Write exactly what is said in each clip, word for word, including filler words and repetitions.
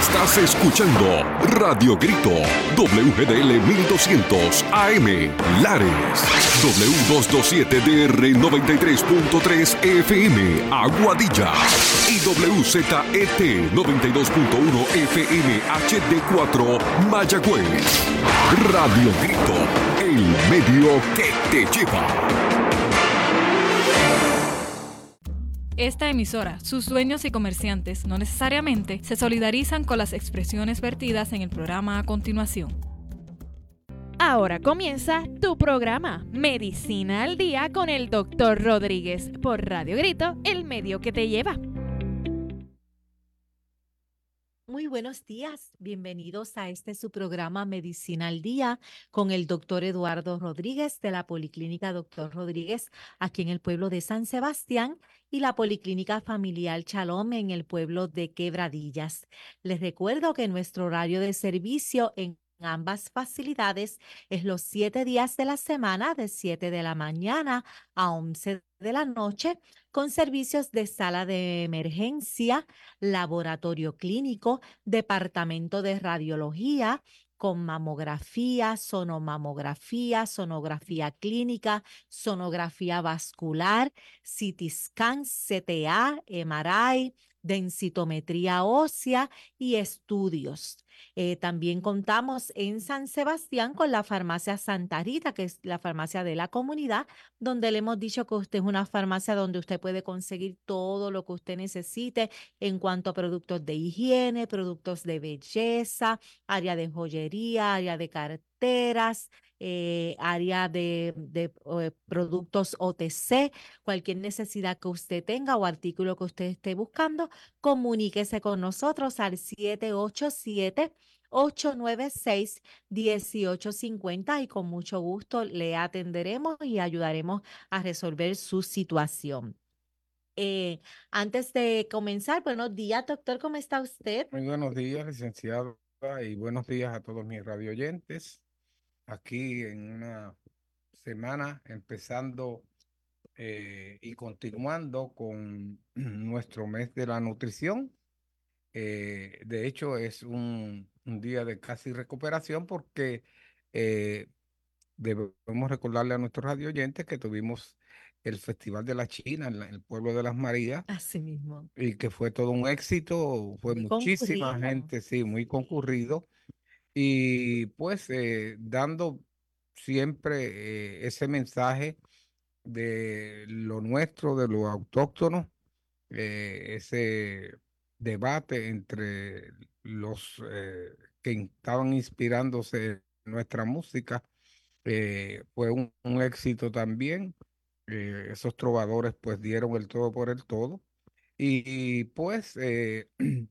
Estás escuchando Radio Grito, W G D L mil doscientos A M, Lares, W doscientos veintisiete D R noventa y tres punto tres F M, Aguadilla, y W Z E T noventa y dos punto uno F M H D cuatro, Mayagüez. Radio Grito, el medio que te lleva. Esta emisora, sus dueños y comerciantes no necesariamente se solidarizan con las expresiones vertidas en el programa a continuación. Ahora comienza tu programa Medicina al Día con el doctor Rodríguez por Radio Grito, el medio que te lleva. Muy buenos días, bienvenidos a este su programa Medicina al Día con el doctor Eduardo Rodríguez de la Policlínica Doctor Rodríguez aquí en el pueblo de San Sebastián y la Policlínica Familiar Shalom en el pueblo de Quebradillas. Les recuerdo que nuestro horario de servicio en ambas facilidades es los siete días de la semana de siete de la mañana a once de la noche con servicios de sala de emergencia, laboratorio clínico, departamento de radiología, con mamografía, sonomamografía, sonografía clínica, sonografía vascular, C T scan, C T A, M R I, densitometría ósea y estudios. Eh, también contamos en San Sebastián con la farmacia Santa Rita, que es la farmacia de la comunidad, donde le hemos dicho que usted es una farmacia donde usted puede conseguir todo lo que usted necesite en cuanto a productos de higiene, productos de belleza, área de joyería, área de carteras, eh, área de, de eh, productos O T C, cualquier necesidad que usted tenga o artículo que usted esté buscando, comuníquese con nosotros al siete ocho siete, ocho nueve seis, uno ocho cinco cero y con mucho gusto le atenderemos y ayudaremos a resolver su situación. Eh, antes de comenzar, buenos días, doctor, ¿cómo está usted? Muy buenos días, licenciada, y buenos días a todos mis radioyentes. Aquí en una semana empezando eh, y continuando con nuestro mes de la nutrición. Eh, de hecho, es un, un día de casi recuperación porque eh, debemos recordarle a nuestros radioyentes que tuvimos el Festival de la China en, la, en el pueblo de Las Marías. Así mismo. Y que fue todo un éxito, fue Muy muchísima concurrido. gente, sí, muy concurrido. Y pues eh, dando siempre eh, ese mensaje de lo nuestro, de lo autóctono, eh, ese debate entre los eh, que estaban inspirándose en nuestra música, eh, fue un, un éxito también. Eh, esos trovadores pues dieron el todo por el todo. Y, y, pues eh,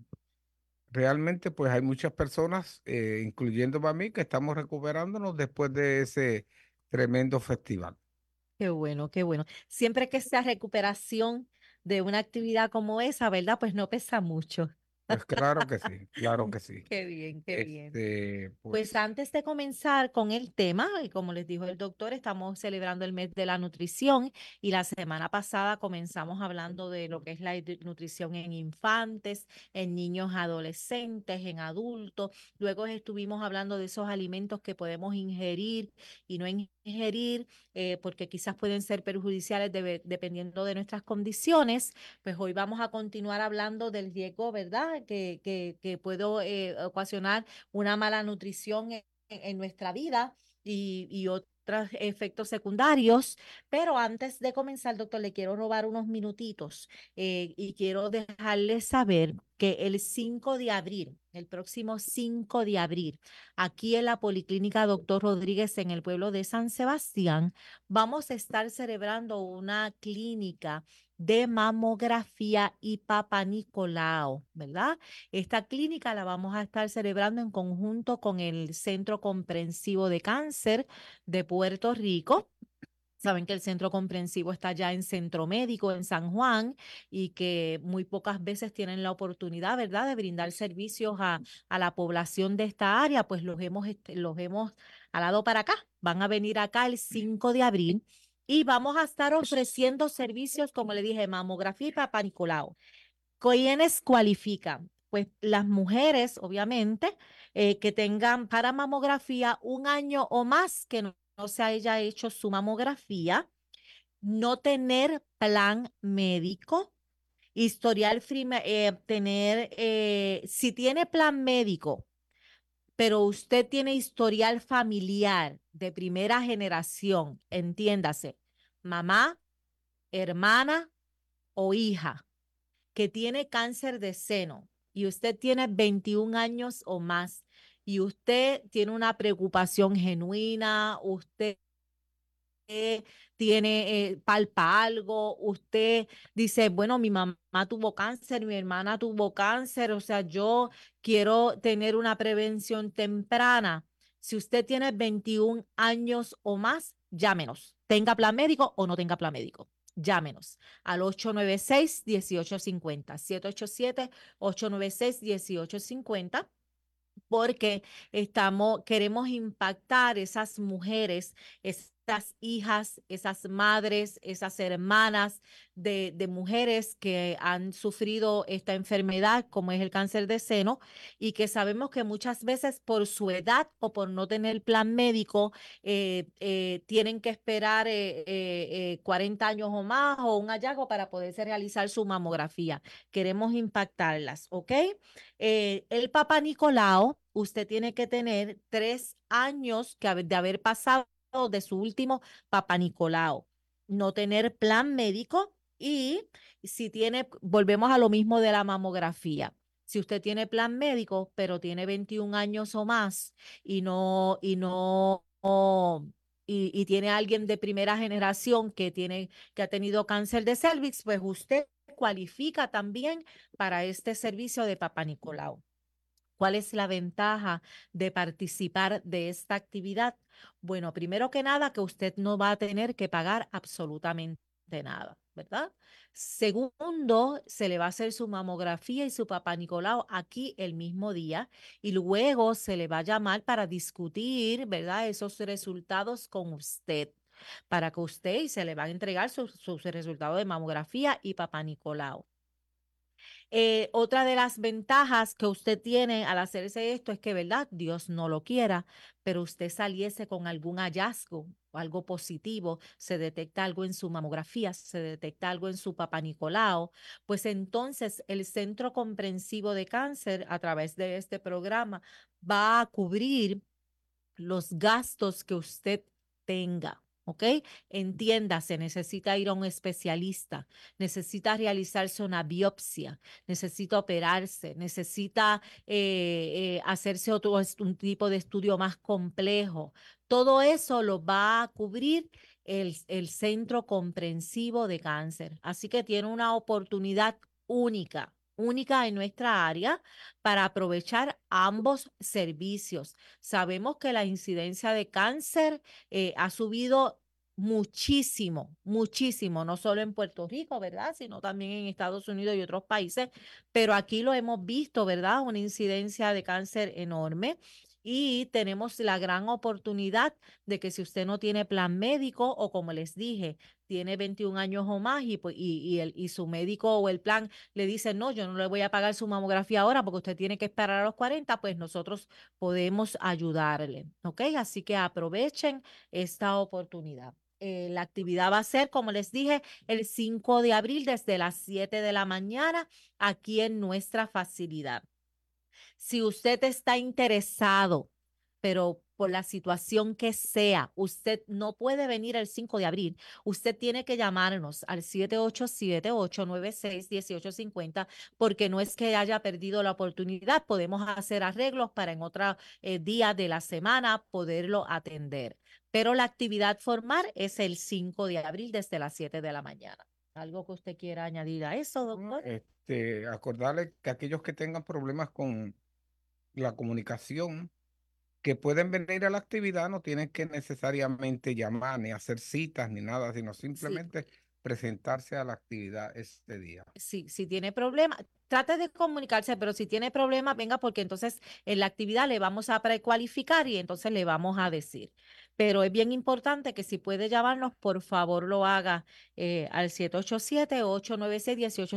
realmente pues hay muchas personas, eh, incluyéndome a mí, que estamos recuperándonos después de ese tremendo festival. Qué bueno, qué bueno. Siempre que sea recuperación de una actividad como esa, ¿verdad? Pues no pesa mucho. Pues claro que sí, claro que sí. Qué bien, qué bien. Este, Pues pues, antes de comenzar con el tema, y como les dijo el doctor, estamos celebrando el mes de la nutrición y la semana pasada comenzamos hablando de lo que es la id- nutrición en infantes, en niños adolescentes, en adultos. Luego estuvimos hablando de esos alimentos que podemos ingerir y no ingerir, eh, porque quizás pueden ser perjudiciales debe- dependiendo de nuestras condiciones. Pues hoy vamos a continuar hablando del riesgo, ¿verdad? Que, que, que puede eh, ocasionar una mala nutrición en, en nuestra vida y, y otros efectos secundarios. Pero antes de comenzar, doctor, le quiero robar unos minutitos eh, y quiero dejarles saber que el cinco de abril, el próximo cinco de abril, aquí en la Policlínica Doctor Rodríguez en el pueblo de San Sebastián, vamos a estar celebrando una clínica de mamografía y Papa Nicolau, ¿verdad? Esta clínica la vamos a estar celebrando en conjunto con el Centro Comprensivo de Cáncer de Puerto Rico. Saben que el centro comprensivo está ya en Centro Médico, en San Juan, y que muy pocas veces tienen la oportunidad, ¿verdad?, de brindar servicios a, a la población de esta área, pues los hemos, este, los hemos alado para acá. Van a venir acá el cinco de abril y vamos a estar ofreciendo servicios, como le dije, mamografía y Papá Nicolau. ¿Quiénes cualifican? pues las mujeres, obviamente, eh, que tengan para mamografía un año o más que no, no se haya hecho su mamografía, no tener plan médico, historial, frime- eh, tener, eh, si tiene plan médico, pero usted tiene historial familiar de primera generación, entiéndase, mamá, hermana o hija que tiene cáncer de seno y usted tiene veintiún años o más y usted tiene una preocupación genuina, usted tiene, eh, palpa algo, usted dice, bueno, mi mamá tuvo cáncer, mi hermana tuvo cáncer, o sea, yo quiero tener una prevención temprana. Si usted tiene veintiún años o más, llámenos, tenga plan médico o no tenga plan médico. Llámenos al ocho nueve seis, uno ocho cinco cero, siete ocho siete, ocho nueve seis, uno ocho cinco cero, porque estamos, queremos impactar esas mujeres, esas hijas, esas madres, esas hermanas de, de mujeres que han sufrido esta enfermedad, como es el cáncer de seno, y que sabemos que muchas veces por su edad o por no tener plan médico, eh, eh, tienen que esperar eh, eh, eh, cuarenta años o más o un hallazgo para poderse realizar su mamografía. Queremos impactarlas, ¿ok? Eh, el Papa Nicolau, usted tiene que tener tres años que haber- de haber pasado de su último Papa Nicolau, no tener plan médico y si tiene, volvemos a lo mismo de la mamografía. Si usted tiene plan médico, pero tiene veintiún años o más y no, y no, no- y, y tiene alguien de primera generación que tiene, que ha tenido cáncer de cervix, pues usted cualifica también para este servicio de Papa Nicolau. ¿Cuál es la ventaja de participar de esta actividad? Bueno, primero que nada, que usted no va a tener que pagar absolutamente nada, ¿verdad? Segundo, se le va a hacer su mamografía y su Papa Nicolau aquí el mismo día y luego se le va a llamar para discutir, ¿verdad? Esos resultados con usted, para que usted y se le va a entregar sus su resultados de mamografía y Papa Nicolau. Eh, otra de las ventajas que usted tiene al hacerse esto es que, ¿verdad? Dios no lo quiera, pero usted saliese con algún hallazgo o algo positivo, se detecta algo en su mamografía, se detecta algo en su Papa Nicolau, pues entonces el Centro Comprensivo de Cáncer, a través de este programa, va a cubrir los gastos que usted tenga. ¿Ok? Entiéndase, necesita ir a un especialista, necesita realizarse una biopsia, necesita operarse, necesita eh, eh, hacerse otro un tipo de estudio más complejo. Todo eso lo va a cubrir el, el Centro Comprensivo de Cáncer. Así que tiene una oportunidad única, única en nuestra área para aprovechar ambos servicios. Sabemos que la incidencia de cáncer eh, ha subido muchísimo, muchísimo, no solo en Puerto Rico, ¿verdad? Sino también en Estados Unidos y otros países, pero aquí lo hemos visto, ¿verdad? Una incidencia de cáncer enorme. Y tenemos la gran oportunidad de que si usted no tiene plan médico o como les dije, tiene veintiún años o más y, pues, y, y, el, y su médico o el plan le dice, no, yo no le voy a pagar su mamografía ahora porque usted tiene que esperar a los cuarenta, pues nosotros podemos ayudarle, ¿ok? Así que aprovechen esta oportunidad. Eh, la actividad va a ser, como les dije, el cinco de abril desde las siete de la mañana aquí en nuestra facilidad. Si usted está interesado, pero por la situación que sea, usted no puede venir el cinco de abril. Usted tiene que llamarnos al siete ocho siete, ocho nueve seis, uno ocho cinco cero porque no es que haya perdido la oportunidad. Podemos hacer arreglos para en otro eh, día de la semana poderlo atender. Pero la actividad formal es el cinco de abril desde las siete de la mañana. ¿Algo que usted quiera añadir a eso, doctor? Este, acordarle que aquellos que tengan problemas con la comunicación, que pueden venir a la actividad, no tienen que necesariamente llamar ni hacer citas ni nada, sino Sí. simplemente presentarse a la actividad este día. Si, si tiene problema, trate de comunicarse, pero si tiene problema, venga, porque entonces en la actividad le vamos a precualificar y entonces le vamos a decir. Pero es bien importante que si puede llamarnos, por favor lo haga eh, al siete ocho siete, ocho nueve seis, uno ocho cinco cero.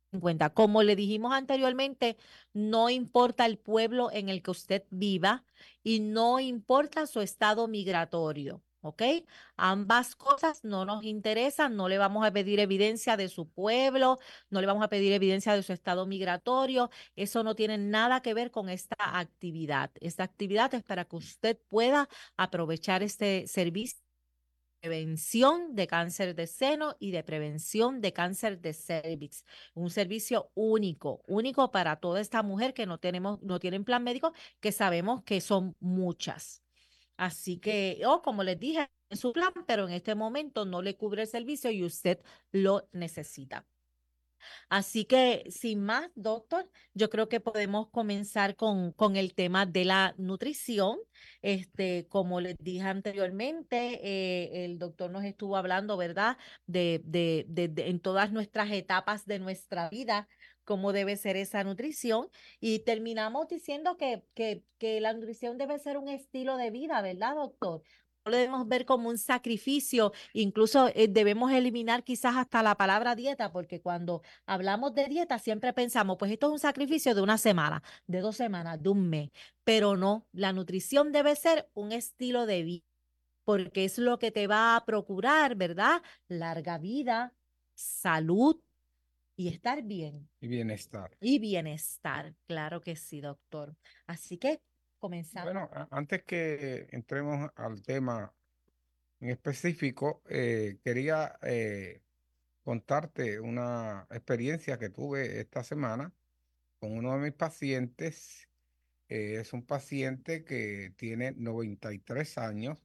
en cuenta. Como le dijimos anteriormente, no importa el pueblo en el que usted viva y no importa su estado migratorio, ¿ok? Ambas cosas no nos interesan, no le vamos a pedir evidencia de su pueblo, no le vamos a pedir evidencia de su estado migratorio, eso no tiene nada que ver con esta actividad. Esta actividad es para que usted pueda aprovechar este servicio prevención de cáncer de seno y de prevención de cáncer de cervix. Un servicio único, único para toda esta mujer que no tenemos, no tienen plan médico, que sabemos que son muchas. Así que, o como les dije, en su plan, pero en este momento no le cubre el servicio y usted lo necesita. Así que, sin más, doctor, yo creo que podemos comenzar con, con el tema de la nutrición. Este, como les dije anteriormente, eh, el doctor nos estuvo hablando, ¿verdad? De, de, de, de en todas nuestras etapas de nuestra vida, cómo debe ser esa nutrición. Y terminamos diciendo que, que, que la nutrición debe ser un estilo de vida, ¿verdad, doctor? No lo debemos ver como un sacrificio, incluso eh, debemos eliminar quizás hasta la palabra dieta, porque cuando hablamos de dieta, siempre pensamos, pues esto es un sacrificio de una semana, de dos semanas, de un mes, pero no, la nutrición debe ser un estilo de vida, porque es lo que te va a procurar, ¿verdad? Larga vida, salud y estar bien. Y bienestar. Y bienestar, claro que sí, doctor. Así que comenzamos. Bueno, a- antes que entremos al tema en específico, eh, quería eh, contarte una experiencia que tuve esta semana con uno de mis pacientes. Eh, es un paciente que tiene noventa y tres años.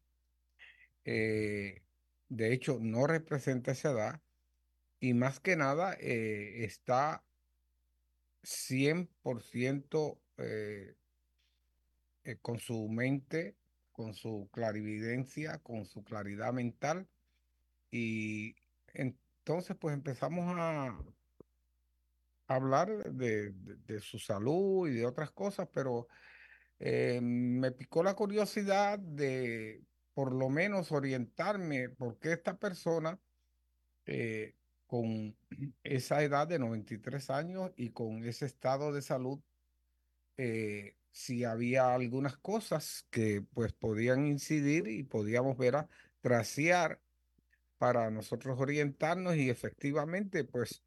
eh, de hecho, no representa esa edad y más que nada eh, está cien por ciento eh, eh, con su mente, con su clarividencia, con su claridad mental. Y entonces pues empezamos a hablar de, de- de su salud y de otras cosas, pero eh, me picó la curiosidad de por lo menos orientarme por qué esta persona eh, con esa edad de noventa y tres años y con ese estado de salud, eh, si había algunas cosas que pues podían incidir y podíamos ver a trasear para nosotros orientarnos y efectivamente pues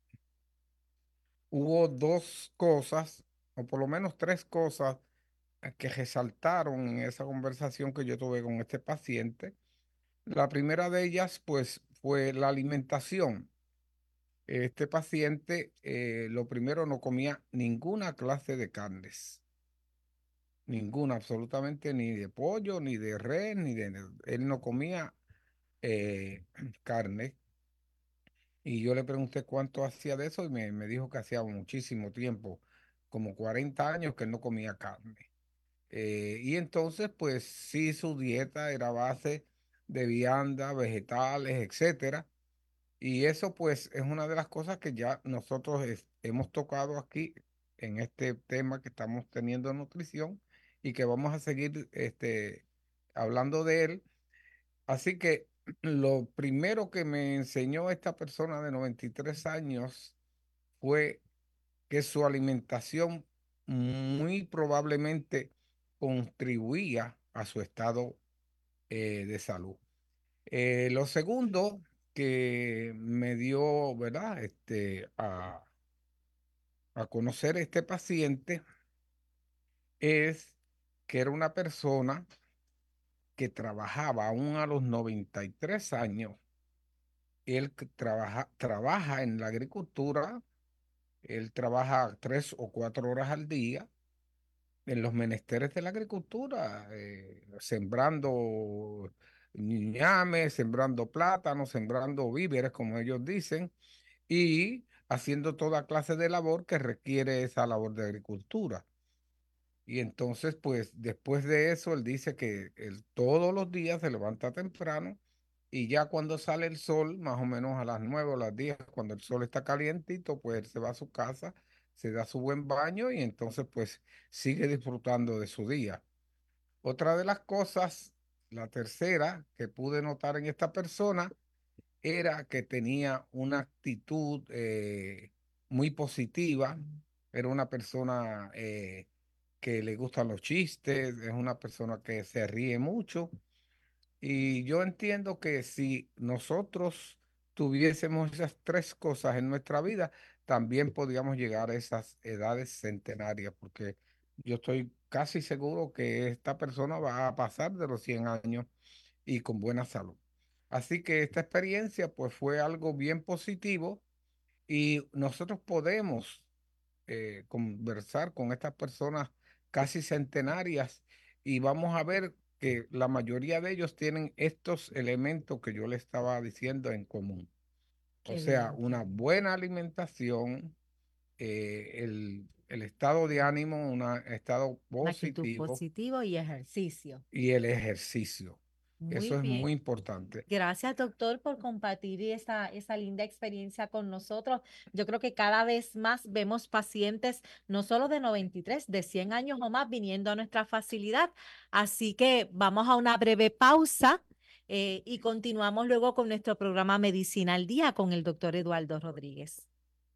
hubo dos cosas, o por lo menos tres cosas eh, que resaltaron en esa conversación que yo tuve con este paciente. La primera de ellas, pues, fue la alimentación. Este paciente, eh, lo primero, no comía ninguna clase de carnes, ninguna, absolutamente, ni de pollo, ni de res, ni de... Él no comía eh, carne. Y yo le pregunté cuánto hacía de eso y me, me dijo que hacía muchísimo tiempo, como cuarenta años que él no comía carne. Eh, y entonces, pues sí, su dieta era a base de vianda, vegetales, etcétera. Y eso, pues, es una de las cosas que ya nosotros es- hemos tocado aquí en este tema que estamos teniendo en nutrición y que vamos a seguir este, hablando de él. Así que lo primero que me enseñó esta persona de noventa y tres años fue que su alimentación muy probablemente contribuía a su estado eh, de salud. Eh, lo segundo que me dio, ¿verdad? Este, a, a conocer este paciente es que era una persona que trabajaba aún a los noventa y tres años. Él que trabaja, trabaja en la agricultura, él trabaja tres o cuatro horas al día en los menesteres de la agricultura, eh, sembrando ñame, sembrando plátanos, sembrando víveres, como ellos dicen, y haciendo toda clase de labor que requiere esa labor de agricultura. Y entonces, pues después de eso, él dice que él todos los días se levanta temprano y ya cuando sale el sol, más o menos a las nueve o las diez, cuando el sol está calientito, pues él se va a su casa, se da su buen baño y entonces pues sigue disfrutando de su día. Otra de las cosas, la tercera que pude notar en esta persona, era que tenía una actitud, eh, muy positiva, era una persona eh, que le gustan los chistes, es una persona que se ríe mucho. Y yo entiendo que si nosotros tuviésemos esas tres cosas en nuestra vida, también podríamos llegar a esas edades centenarias, porque yo estoy casi seguro que esta persona va a pasar de los cien años y con buena salud. Así que esta experiencia pues fue algo bien positivo y nosotros podemos eh, conversar con estas personas casi centenarias y vamos a ver que la mayoría de ellos tienen estos elementos que yo le estaba diciendo en común. O Qué sea, bien, qué una bien. buena alimentación, eh, el, el estado de ánimo, un estado Una actitud positivo positiva y ejercicio. y el ejercicio. Muy Eso es bien. muy importante. Gracias, doctor, por compartir esa, esa linda experiencia con nosotros. Yo creo que cada vez más vemos pacientes, no solo de noventa y tres, de cien años o más, viniendo a nuestra facilidad. Así que vamos a una breve pausa eh, y continuamos luego con nuestro programa Medicina al Día con el doctor Eduardo Rodríguez.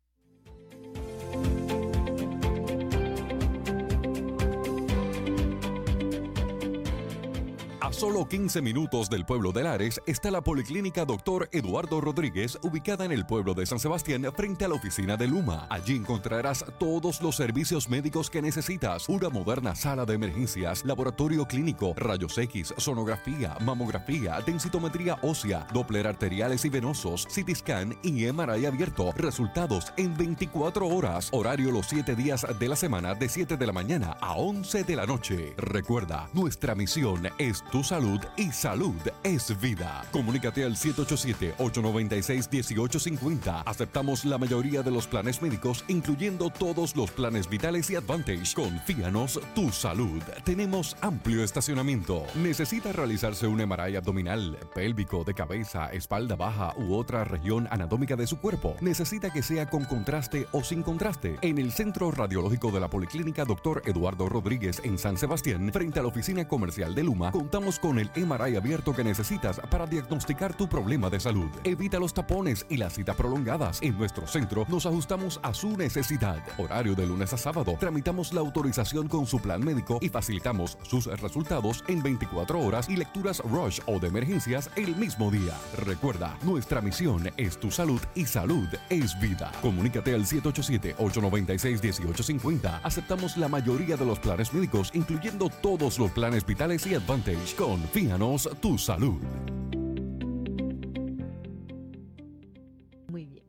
A solo quince minutos del pueblo de Lares está la Policlínica Doctor Eduardo Rodríguez, ubicada en el pueblo de San Sebastián, frente a la oficina de Luma. Allí encontrarás todos los servicios médicos que necesitas: una moderna sala de emergencias, laboratorio clínico, rayos X, sonografía, mamografía, densitometría ósea, Doppler arteriales y venosos, C T scan y M R I abierto. Resultados en veinticuatro horas. Horario los siete días de la semana, de siete de la mañana a once de la noche. Recuerda, nuestra misión es tu salud y salud es vida. Comunícate al siete ocho siete, ocho nueve seis, uno ocho cinco cero. Aceptamos la mayoría de los planes médicos, incluyendo todos los planes vitales y Advantage. Confíanos tu salud. Tenemos amplio estacionamiento. ¿Necesita realizarse un M R I abdominal, pélvico, de cabeza, espalda baja u otra región anatómica de su cuerpo? ¿Necesita que sea con contraste o sin contraste? En el Centro Radiológico de la Policlínica Doctor Eduardo Rodríguez en San Sebastián, frente a la oficina comercial de Luma, contamos con el M R I abierto que necesitas para diagnosticar tu problema de salud. Evita los tapones y las citas prolongadas. En nuestro centro nos ajustamos a su necesidad. Horario de lunes a sábado. Tramitamos la autorización con su plan médico y facilitamos sus resultados en veinticuatro horas y lecturas rush o de emergencias el mismo día. Recuerda, nuestra misión es tu salud y salud es vida. Comunícate al siete ocho siete, ocho nueve seis, uno ocho cinco cero. Aceptamos la mayoría de los planes médicos, incluyendo todos los planes vitales y Advantage. Confíanos tu salud. Muy bien.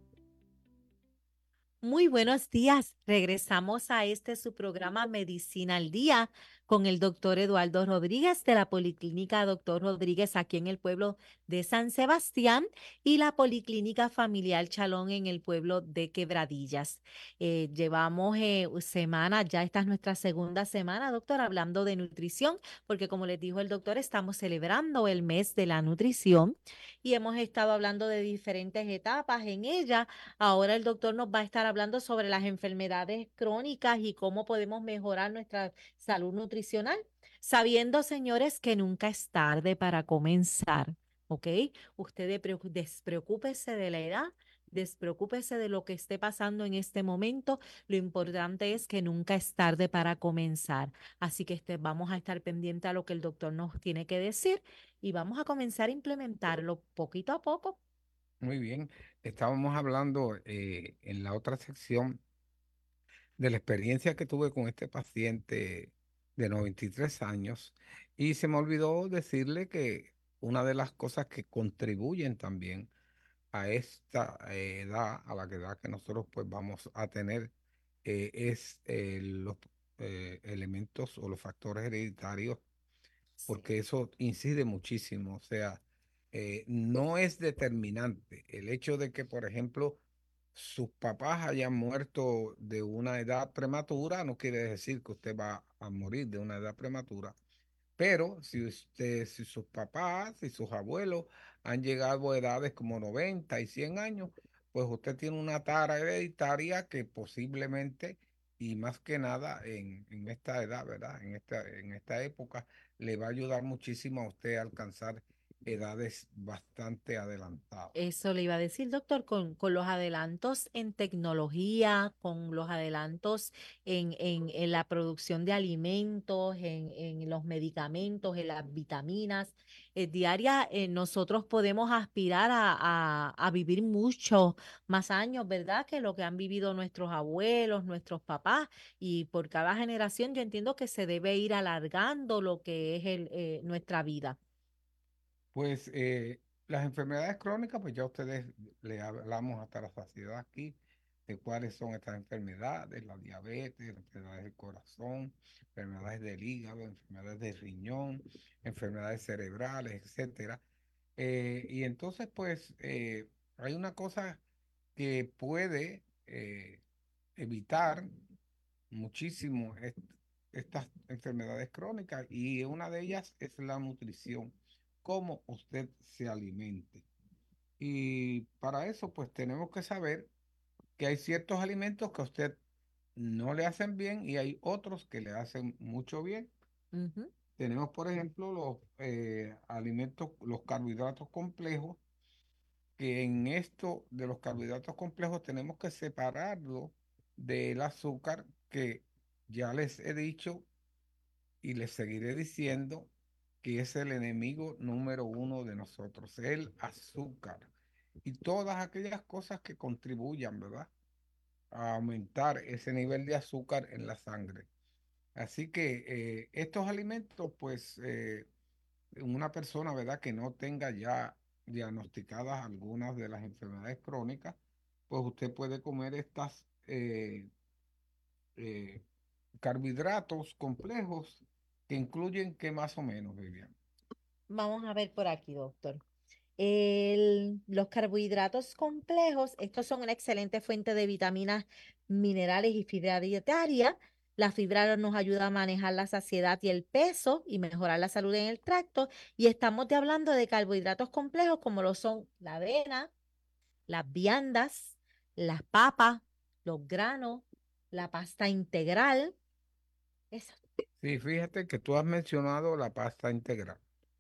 Muy buenos días. Regresamos a este su programa Medicina al Día con el doctor Eduardo Rodríguez de la Policlínica Doctor Rodríguez aquí en el pueblo de San Sebastián y la Policlínica Familiar Chalón en el pueblo de Quebradillas. Eh, llevamos eh, semanas, ya esta es nuestra segunda semana, doctor, hablando de nutrición, porque como les dijo el doctor, estamos celebrando el mes de la nutrición y hemos estado hablando de diferentes etapas en ella. Ahora el doctor nos va a estar hablando sobre las enfermedades crónicas y cómo podemos mejorar nuestra salud nutricional, sabiendo, señores, que nunca es tarde para comenzar, ¿ok? Usted despreocúpese de la edad, despreocúpese de lo que esté pasando en este momento. Lo importante es que nunca es tarde para comenzar. Así que este, vamos a estar pendientes a lo que el doctor nos tiene que decir y vamos a comenzar a implementarlo poquito a poco. Muy bien. Estábamos hablando eh, en la otra sección de la experiencia que tuve con este paciente de noventa y tres años y se me olvidó decirle que una de las cosas que contribuyen también a esta eh, edad, a la edad que nosotros pues vamos a tener, eh, es eh, los eh, elementos o los factores hereditarios, Sí. porque eso incide muchísimo. O sea, eh, no es determinante el hecho de que, por ejemplo, sus papás hayan muerto de una edad prematura, no quiere decir que usted va a morir de una edad prematura. Pero si usted, si sus papás y sus abuelos han llegado a edades como noventa y cien años, pues usted tiene una tara hereditaria que posiblemente, y más que nada en, en esta edad, ¿verdad? En esta, en esta época, le va a ayudar muchísimo a usted a alcanzar edades bastante adelantadas. Eso le iba a decir, doctor, con, con los adelantos en tecnología, con los adelantos en, en, en la producción de alimentos, en, en los medicamentos, en las vitaminas eh, diarias, eh, nosotros podemos aspirar a, a, a vivir muchos más años, ¿verdad? Que lo que han vivido nuestros abuelos, nuestros papás, y por cada generación yo entiendo que se debe ir alargando lo que es el, eh, nuestra vida. Pues eh, las enfermedades crónicas, pues ya ustedes le hablamos hasta la saciedad aquí de cuáles son estas enfermedades: la diabetes, enfermedades del corazón, enfermedades del hígado, enfermedades del riñón, enfermedades cerebrales, etcétera. Eh, y entonces, pues, eh, hay una cosa que puede eh, evitar muchísimo est- estas enfermedades crónicas, y una de ellas es la nutrición, cómo usted se alimente. Y para eso, pues tenemos que saber que hay ciertos alimentos que a usted no le hacen bien y hay otros que le hacen mucho bien. Ujú. Tenemos, por ejemplo, los eh, alimentos, los carbohidratos complejos, que en esto de los carbohidratos complejos tenemos que separarlo del azúcar, que ya les he dicho y les seguiré diciendo que es el enemigo número uno de nosotros, el azúcar. Y todas aquellas cosas que contribuyan, ¿verdad?, a aumentar ese nivel de azúcar en la sangre. Así que eh, estos alimentos, pues, eh, una persona, ¿verdad?, que no tenga ya diagnosticadas algunas de las enfermedades crónicas, pues usted puede comer estas eh, eh, carbohidratos complejos que incluyen, ¿qué más o menos, Vivian? Vamos a ver por aquí, doctor. El- los carbohidratos complejos, estos son una excelente fuente de vitaminas, minerales y fibra dietaria. La fibra nos ayuda a manejar la saciedad y el peso y mejorar la salud en el tracto. Y estamos de hablando de carbohidratos complejos como lo son la avena, las viandas, las papas, los granos, la pasta integral. Eso. Sí, fíjate que tú has mencionado la pasta integral.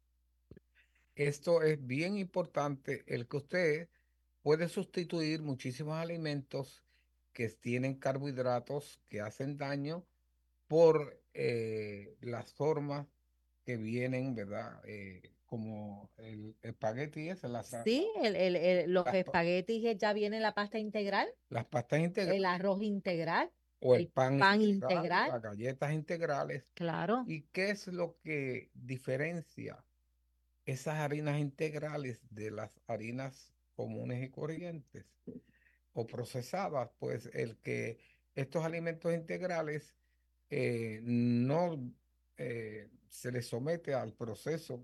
Esto es bien importante, el que usted puede sustituir muchísimos alimentos que tienen carbohidratos que hacen daño por eh, las formas que vienen, ¿verdad? Eh, como el espagueti, esa, las, Sí, el, el- el- los las, pa- espaguetis ya viene la pasta integral, las pastas el integrales arroz integral, o el el pan pan integral, integral, las galletas integrales. claro. ¿Y qué es lo que diferencia esas harinas integrales de las harinas comunes y corrientes o procesadas? Pues el que estos alimentos integrales eh, no eh, se les somete al proceso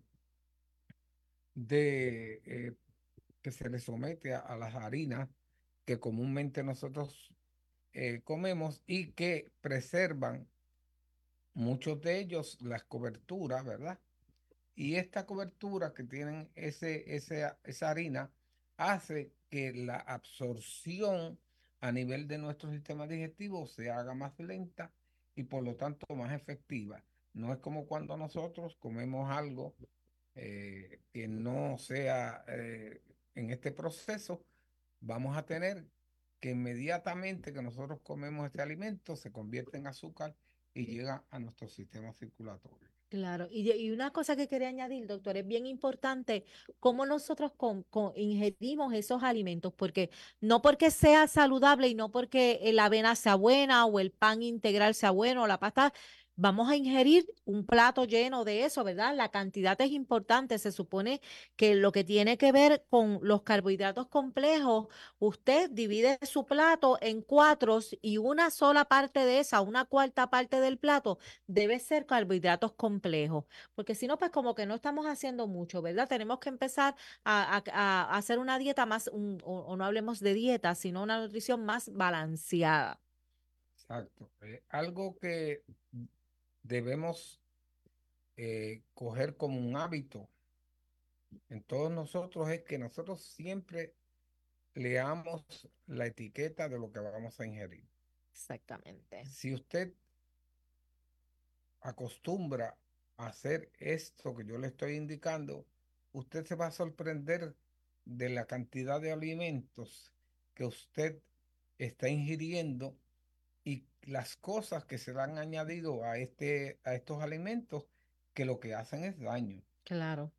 de eh, que se les somete a, a las harinas que comúnmente nosotros eh, comemos, y que preservan muchos de ellos las coberturas, ¿verdad? Y esta cobertura que tienen ese, ese- esa harina hace que la absorción a nivel de nuestro sistema digestivo se haga más lenta y por lo tanto más efectiva. No es como cuando nosotros comemos algo eh, que no sea eh, en este proceso, vamos a tener que inmediatamente que nosotros comemos este alimento se convierte en azúcar y llega a nuestro sistema circulatorio. Claro, y, de- y una cosa que quería añadir, doctor, es bien importante cómo nosotros con- con- ingerimos esos alimentos, porque no porque sea saludable y no porque la avena sea buena o el pan integral sea bueno o la pasta, vamos a ingerir un plato lleno de eso, ¿verdad? La cantidad es importante. Se supone que lo que tiene que ver con los carbohidratos complejos, usted divide su plato en cuatro y una sola parte de esa, una cuarta parte del plato debe ser carbohidratos complejos, porque si no, pues como que no estamos haciendo mucho, ¿verdad? Tenemos que empezar a, a- a hacer una dieta más, un- o, o no hablemos de dieta, sino una nutrición más balanceada. Exacto. Eh, algo que debemos eh, coger como un hábito en todos nosotros es que nosotros siempre leamos la etiqueta de lo que vamos a ingerir. Exactamente. Si usted acostumbra a hacer esto que yo le estoy indicando, usted se va a sorprender de la cantidad de alimentos que usted está ingiriendo y las cosas que se le han añadido a, este, a estos alimentos que lo que hacen es daño. Claro.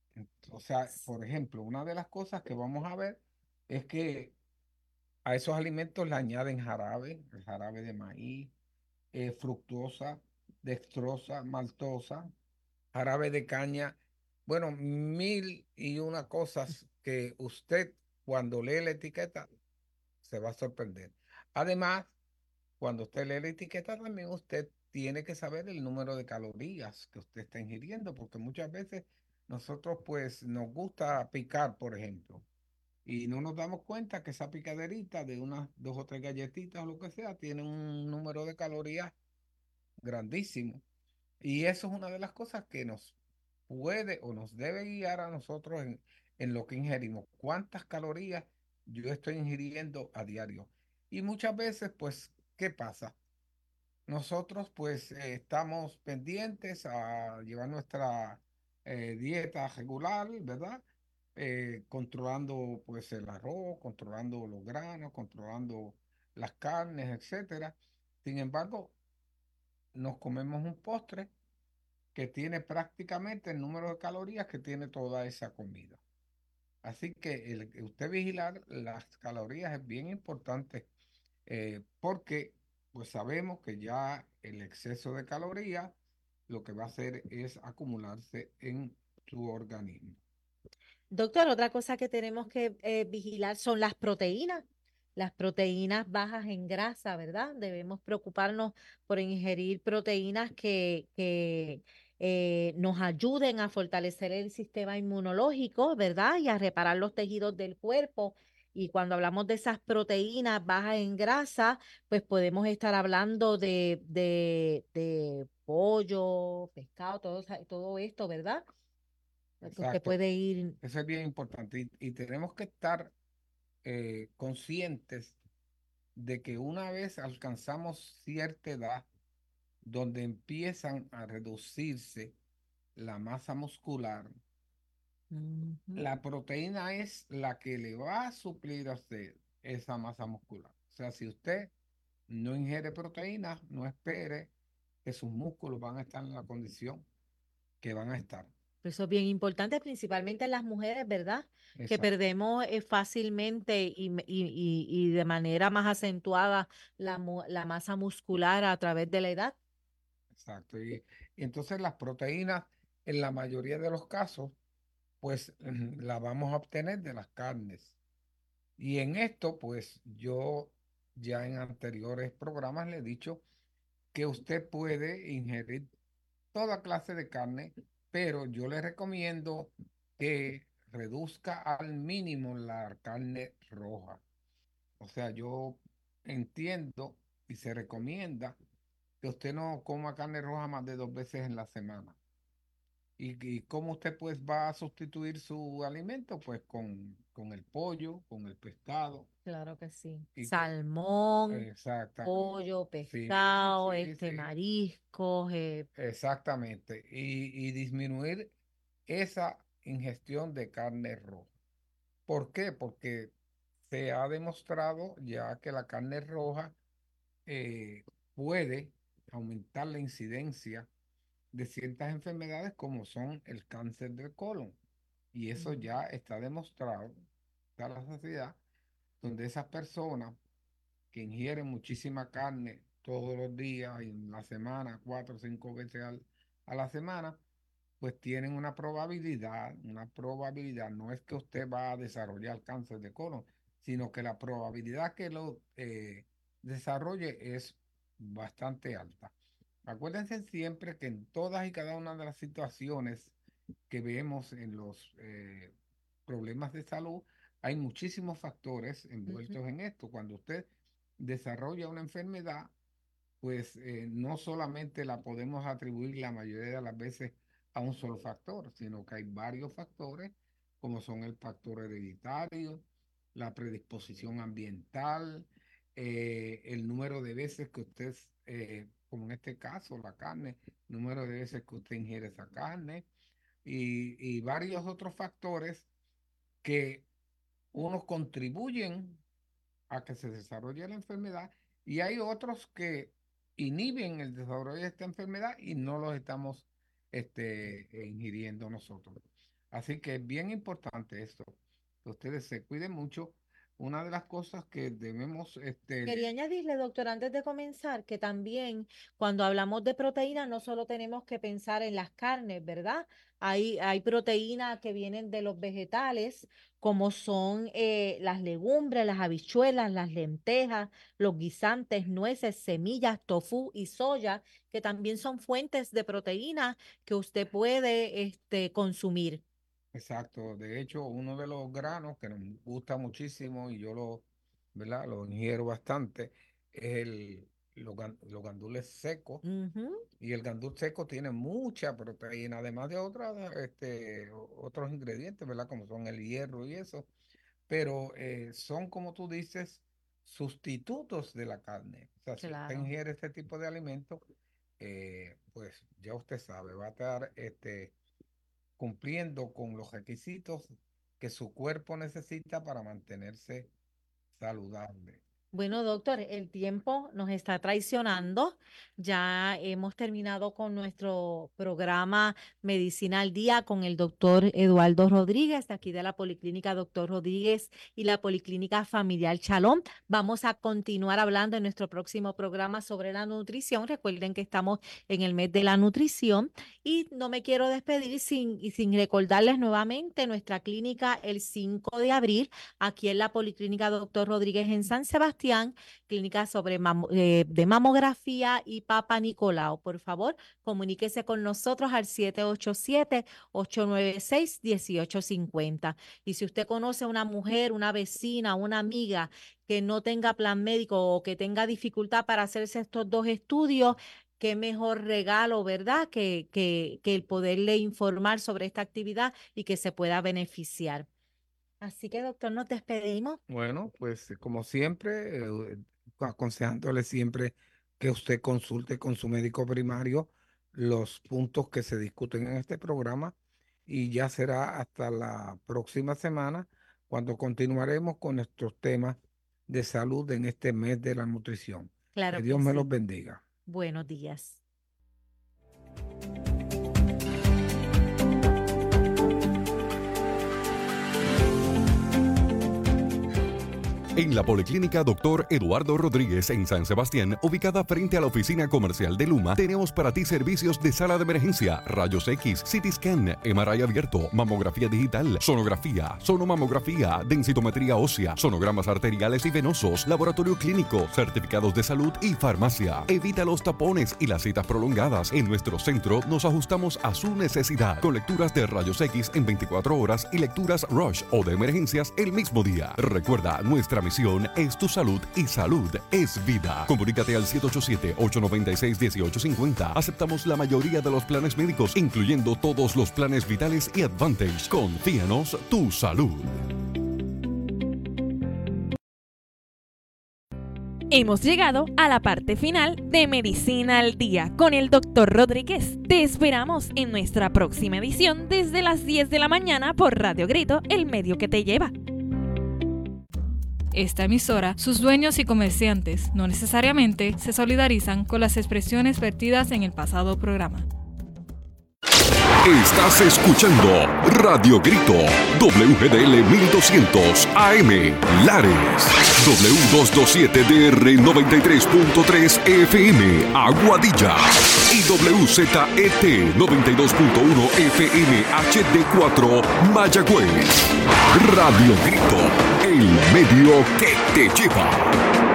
O sea, por ejemplo, una de las cosas que vamos a ver es que a esos alimentos le añaden jarabe, el jarabe de maíz, eh, fructosa, dextrosa, maltosa, jarabe de caña. Bueno, mil y una cosas que usted cuando lee la etiqueta se va a sorprender. Además, cuando usted lee la etiqueta también usted tiene que saber el número de calorías que usted está ingiriendo, porque muchas veces nosotros pues nos gusta picar, por ejemplo, y no nos damos cuenta que esa picaderita de unas dos o tres galletitas o lo que sea tiene un número de calorías grandísimo. Y eso es una de las cosas que nos puede o nos debe guiar a nosotros en, en lo que ingerimos. ¿Cuántas calorías yo estoy ingiriendo a diario? Y muchas veces, pues, ¿qué pasa? Nosotros, pues, eh, estamos pendientes a llevar nuestra eh, dieta regular, ¿verdad? Eh, controlando, pues, el arroz, controlando los granos, controlando las carnes, etcétera. Sin embargo, nos comemos un postre que tiene prácticamente el número de calorías que tiene toda esa comida. Así que el, que usted vigilar las calorías es bien importante, eh, porque pues sabemos que ya el exceso de calorías lo que va a hacer es acumularse en su organismo. Doctor, otra cosa que tenemos que eh, vigilar son las proteínas. Las proteínas bajas en grasa, ¿verdad? Debemos preocuparnos por ingerir proteínas que, que eh, nos ayuden a fortalecer el sistema inmunológico, ¿verdad? Y a reparar los tejidos del cuerpo. Y cuando hablamos de esas proteínas bajas en grasa, pues podemos estar hablando de, de, de pollo, pescado, todo, esa- todo esto, ¿verdad? Que usted Exacto. puede ir. Eso es bien importante y, y tenemos que estar eh, conscientes de que una vez alcanzamos cierta edad, donde empiezan a reducirse la masa muscular, Ujú. la proteína es la que le va a suplir a usted esa masa muscular. O sea, si usted no ingiere proteína, no espere que sus músculos van a estar en la condición que van a estar. Eso es bien importante, principalmente en las mujeres, ¿verdad? Que Exacto, perdemos eh, fácilmente y, me- y- y- y de manera más acentuada la, mu- la masa muscular a través de la edad. exacto. Y, y entonces las proteínas, en la mayoría de los casos, pues la vamos a obtener de las carnes. Y en esto, pues yo ya en anteriores programas le he dicho que usted puede ingerir toda clase de carne, pero yo le recomiendo que reduzca al mínimo la carne roja. O sea, yo entiendo y se recomienda que usted no coma carne roja más de dos veces en la semana. ¿Y, y cómo usted pues va a sustituir su alimento? Pues con, con el pollo, con el pescado. Claro que sí. Y que, Salmón, exactamente. pollo, Sí, pescado, sí, este, sí. mariscos. eh, Exactamente. Y, y disminuir esa ingestión de carne roja. ¿Por qué? Porque se ha demostrado ya que la carne roja eh, puede aumentar la incidencia de ciertas enfermedades como son el cáncer del colon. Y eso ya está demostrado, está la sociedad, donde esas personas que ingieren muchísima carne todos los días y en la semana, cuatro o cinco veces al- a la semana, pues tienen una probabilidad, una probabilidad, no es que usted va a desarrollar cáncer de colon, sino que la probabilidad que lo eh, desarrolle es bastante alta. Acuérdense siempre que en todas y cada una de las situaciones que vemos en los eh, problemas de salud, hay muchísimos factores ujú. envueltos en esto. Cuando usted desarrolla una enfermedad, pues eh, no solamente la podemos atribuir la mayoría de las veces a un solo factor, sino que hay varios factores, como son el factor hereditario, la predisposición ambiental, eh, el número de veces que usted, eh, como en este caso, la carne, número de veces que usted ingiere esa carne, y, y varios otros factores que unos contribuyen a que se desarrolle la enfermedad y hay otros que inhiben el desarrollo de esta enfermedad y no los estamos este, ingiriendo nosotros. Así que es bien importante esto, que ustedes se cuiden mucho. Una de las cosas que debemos... Este... Quería añadirle, doctor, antes de comenzar, que también cuando hablamos de proteínas no solo tenemos que pensar en las carnes, ¿verdad? Hay, hay proteínas que vienen de los vegetales, como son eh, las legumbres, las habichuelas, las lentejas, los guisantes, nueces, semillas, tofu y soya, que también son fuentes de proteínas que usted puede este, consumir. Exacto, de hecho uno de los granos que nos gusta muchísimo y yo lo, ¿verdad? Lo ingiero bastante es el, los, los gandules secos. Uh-huh. Y el gandul seco tiene mucha proteína, además de otras, este, otros ingredientes, ¿verdad? Como son el hierro y eso, pero eh, son, como tú dices, sustitutos de la carne. O sea, claro. Si usted ingiere este tipo de alimentos, eh, pues ya usted sabe, va a estar... este cumpliendo con los requisitos que su cuerpo necesita para mantenerse saludable. Bueno, doctor, el tiempo nos está traicionando. Ya hemos terminado con nuestro programa Medicina al Día con el doctor Eduardo Rodríguez, de aquí de la Policlínica Doctor Rodríguez y la Policlínica Familiar Chalón. Vamos a continuar hablando en nuestro próximo programa sobre la nutrición. Recuerden que estamos en el mes de la nutrición y no me quiero despedir sin, sin recordarles nuevamente nuestra clínica el cinco de abril, aquí en la Policlínica Doctor Rodríguez en San Sebastián. Clínica sobre mam eh, de mamografía y Papa Nicolau. Por favor, comuníquese con nosotros al siete ocho siete, ocho nueve seis, uno ocho cinco cero. Y si usted conoce a una mujer, una vecina, una amiga que no tenga plan médico o que tenga dificultad para hacerse estos dos estudios, qué mejor regalo, ¿verdad? Que, que, que el poderle informar sobre esta actividad y que se pueda beneficiar. Así que, doctor, nos despedimos. Bueno, pues como siempre, eh, aconsejándole siempre que usted consulte con su médico primario los puntos que se discuten en este programa y ya será hasta la próxima semana cuando continuaremos con nuestros temas de salud en este mes de la nutrición. Claro que Dios que me sí. los bendiga. Buenos días. En la Policlínica Doctor Eduardo Rodríguez en San Sebastián, ubicada frente a la oficina comercial de Luma, tenemos para ti servicios de sala de emergencia, rayos X, C T scan, M R I abierto, mamografía digital, sonografía, sonomamografía, densitometría ósea, sonogramas arteriales y venosos, laboratorio clínico, certificados de salud y farmacia. Evita los tapones y las citas prolongadas. En nuestro centro nos ajustamos a su necesidad, con lecturas de rayos X en veinticuatro horas y lecturas Rush o de emergencias el mismo día. Recuerda, nuestra misión es tu salud y salud es vida. Comunícate al siete ocho siete, ocho nueve seis, uno ocho cinco cero. Aceptamos la mayoría de los planes médicos, incluyendo todos los planes vitales y Advantage. Confíanos tu salud. Hemos llegado a la parte final de Medicina al Día con el doctor Rodríguez. Te esperamos en nuestra próxima edición desde las diez de la mañana por Radio Grito, el medio que te lleva. Esta emisora, sus dueños y comerciantes no necesariamente se solidarizan con las expresiones vertidas en el pasado programa. Estás escuchando Radio Grito, W G D L mil doscientos A M, Lares, W doscientos veintisiete D R noventa y tres punto tres F M, Aguadilla, y W Z E T noventa y dos punto uno F M H D cuatro, Mayagüez. Radio Grito, el medio que te lleva.